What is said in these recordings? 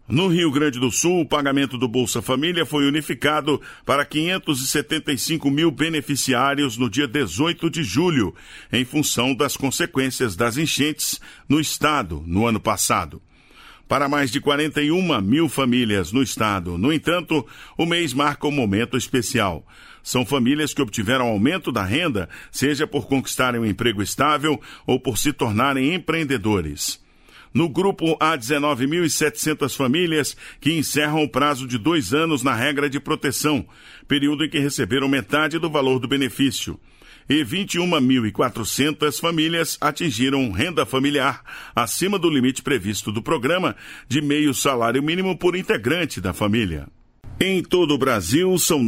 No Rio Grande do Sul, o pagamento do Bolsa Família foi unificado para 575 mil beneficiários no dia 18 de julho, em função das consequências das enchentes no estado no ano passado. Para mais de 41 mil famílias no estado, no entanto, o mês marca um momento especial. São famílias que obtiveram aumento da renda, seja por conquistarem um emprego estável ou por se tornarem empreendedores. No grupo, há 19.700 famílias que encerram o prazo de 2 anos na regra de proteção, período em que receberam metade do valor do benefício. E 21.400 famílias atingiram renda familiar acima do limite previsto do programa de meio salário mínimo por integrante da família. Em todo o Brasil, são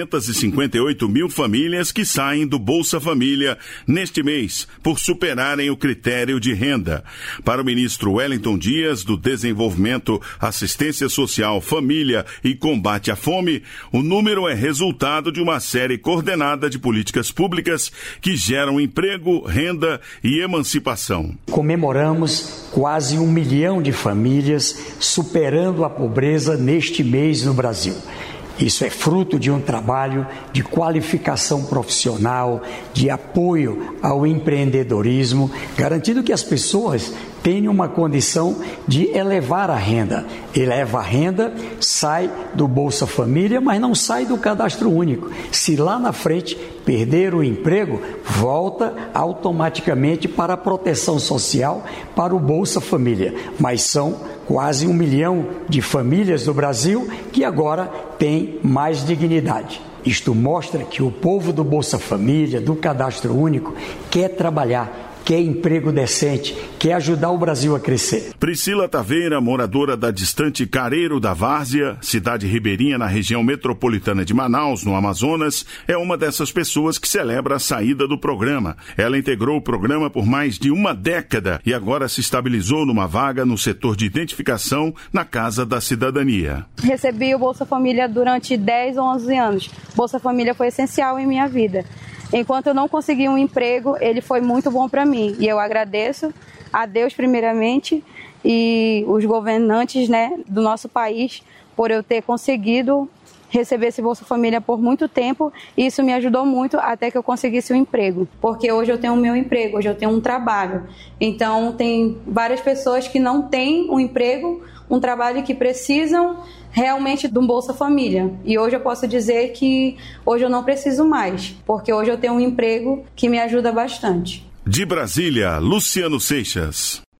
958 mil famílias que saem do Bolsa Família neste mês, por superarem o critério de renda. Para o ministro Wellington Dias, do Desenvolvimento, Assistência Social, Família e Combate à Fome, o número é resultado de uma série coordenada de políticas públicas que geram emprego, renda e emancipação. Comemoramos quase 1 milhão de famílias superando a pobreza neste mês no Brasil. Isso é fruto de um trabalho de qualificação profissional, de apoio ao empreendedorismo, garantindo que as pessoas tenham uma condição de elevar a renda. Eleva a renda, sai do Bolsa Família, mas não sai do cadastro único. Se lá na frente perder o emprego, volta automaticamente para a proteção social, para o Bolsa Família. Mas são quase 1 milhão de famílias do Brasil que agora têm mais dignidade. Isto mostra que o povo do Bolsa Família, do Cadastro Único, quer trabalhar, quer emprego decente, quer ajudar o Brasil a crescer. Priscila Taveira, moradora da distante Careiro da Várzea, cidade ribeirinha na região metropolitana de Manaus, no Amazonas, é uma dessas pessoas que celebra a saída do programa. Ela integrou o programa por mais de uma década e agora se estabilizou numa vaga no setor de identificação na Casa da Cidadania. Recebi o Bolsa Família durante 10 ou 11 anos. Bolsa Família foi essencial em minha vida. Enquanto eu não consegui um emprego, ele foi muito bom para mim. E eu agradeço a Deus primeiramente e os governantes, do nosso país por eu ter conseguido receber esse Bolsa Família por muito tempo. E isso me ajudou muito até que eu conseguisse um emprego. Porque hoje eu tenho o meu emprego, hoje eu tenho um trabalho. Então tem várias pessoas que não têm um emprego, um trabalho que precisam realmente de um Bolsa Família. E hoje eu posso dizer que hoje eu não preciso mais, porque hoje eu tenho um emprego que me ajuda bastante. De Brasília, Luciano Seixas.